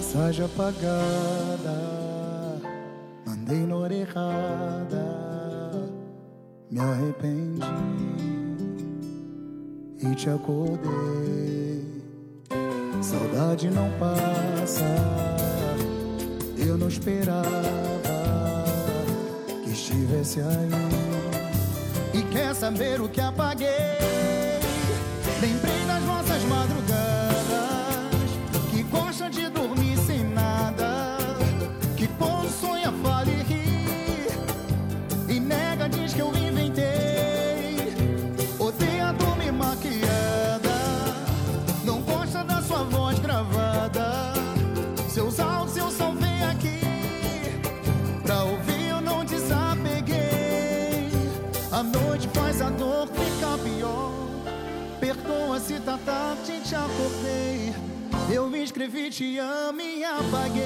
Mensagem apagada, mandei na hora errada. Me arrependi e te acordei. Saudade não passa, eu não esperava que estivesse aí. E quer saber o que apaguei? Lembrei das nossas madrugadas, que gosta de dormir sem nada, que quando sonha fala e ri, e nega, diz que eu inventei. Odeia dormir maquiada, não gosta da sua voz gravada. Seus áudios eu salvei aqui, pra ouvir eu não desapeguei. A noite faz a dor ficar pior. Perdoa se tá tarde, te acordei. Eu escrevi te amo e apaguei.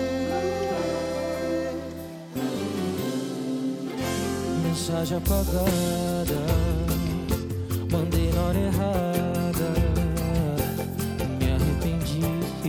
Mensagem apagada, mandei na hora errada. Me arrependi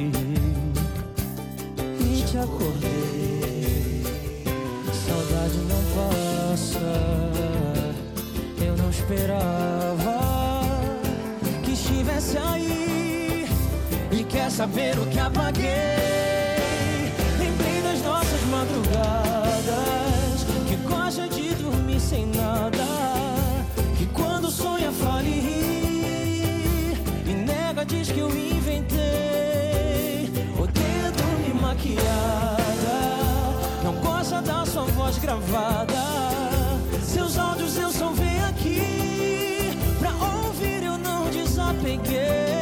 e te acordei. Saudade não passa, eu não esperava que estivesse aí. E quer saber o que apaguei? Lembrei das nossas madrugadas, que gosta de dormir sem nada, que quando sonha fala e ri, e nega, diz que eu inventei. Odeia dormir maquiada, não gosta da sua voz gravada. Seus áudios eu salvei aqui, pra ouvir eu não desapeguei.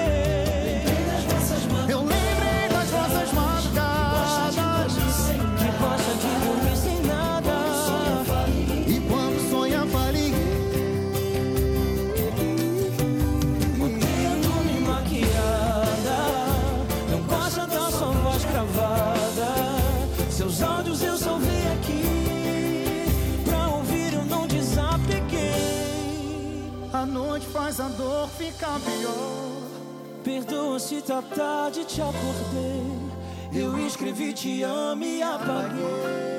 Eu lembrei das nossas madrugadas, que gosta de dormir sem nada, e quando sonha fala e ri. odeia dormir maquiada, não gosta da sua voz gravada. Seus áudios eu salvei aqui, pra ouvir eu não desapeguei. A noite faz a dor ficar pior. Perdoa se tá tarde, te acordei. Eu escrevi te amo e apaguei.